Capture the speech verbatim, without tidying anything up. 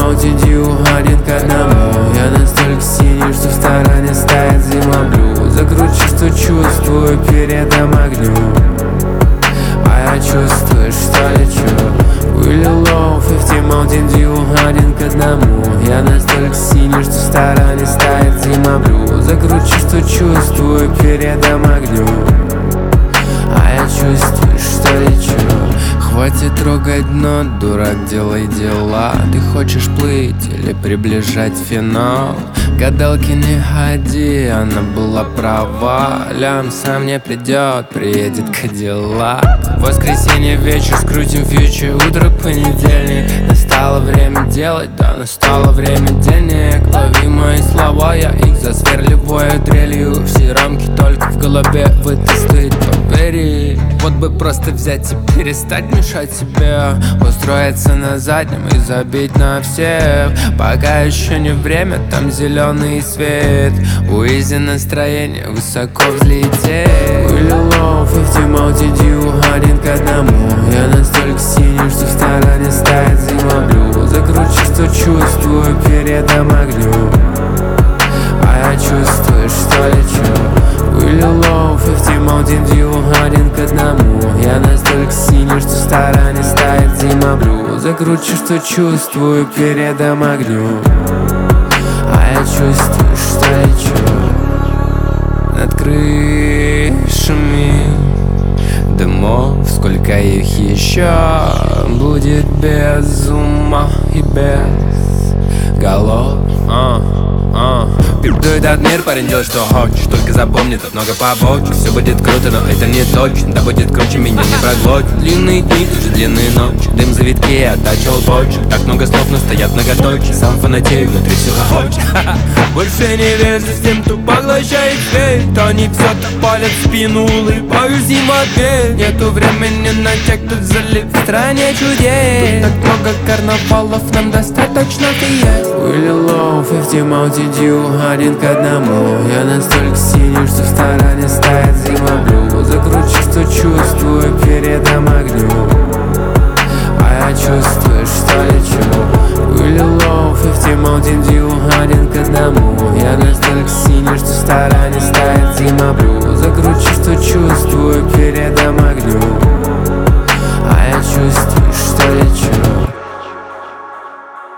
Mountain Dew один к одному. Я настолько синий, что в стороне стоит зима блю. Закручу, что чувствую передом огню. А я чувствую, что лечу. Willy Low, пятьдесят Mountain Dew один к одному. Я настолько синий, что в стороне стоит зима блю. Закручу, что чувствую передом огню. А я чувствую, что лечу. Хватит трогать дно, дурак, делай дела. Ты хочешь плыть или приближать финал? Гадалки не ходи, она была права. Лям сам не придет, приедет Кадиллак. Воскресенье вечер, скрутим фьючер, утро понедельник. Настало время делать, да, настало время денег. Лови мои слова, я их засверливаю дрелью. Все рамки только в голове вытестать, повери. Вот бы просто взять и перестать мешать себе, устроиться на заднем и забить на всех. Пока еще не время, там зеленый свет. Уизи настроение, высоко взлететь. Willy Low, пятьдесят Mountain Dew один к одному. Я настолько синий, что в стороне стоит зима блю. Закручу, что чувствую передом огню. А я чувствую, что лечу. Willy Low, пятьдесят Mountain Dew один к одному. Я настолько синий, что в стороне стоит зима блю. Закручу, что чувствую передом огню. А я чувствую, что лечу. Над крышами дымов, сколько их еще будет без ума и без голов. а, а. Передует от мир, парень, делай что хочешь. Только запомни, тут много побочек. Все будет круто, но это не точно. Да будет круче, меня не проглотит. Длинные дни, тоже длинные ночи. Дым за витки, я оттачивал почек. Так много слов, но стоят многоточие. Сам фанатею, внутри все хохочет. Больше не верю тем, кто поглощает свет. Они все так палят в спину, улыбаюсь им ответ. Нету времени на тех, кто залит в стране чудес. Тут так много карнавалов, нам достаточно приезд. Willy Low, пятьдесят Mountain Dew один к одному. Я настолько синий, что в стороне стоит зима блю. Закручу, что чувствую передом огню. А я чувствую, что лечу.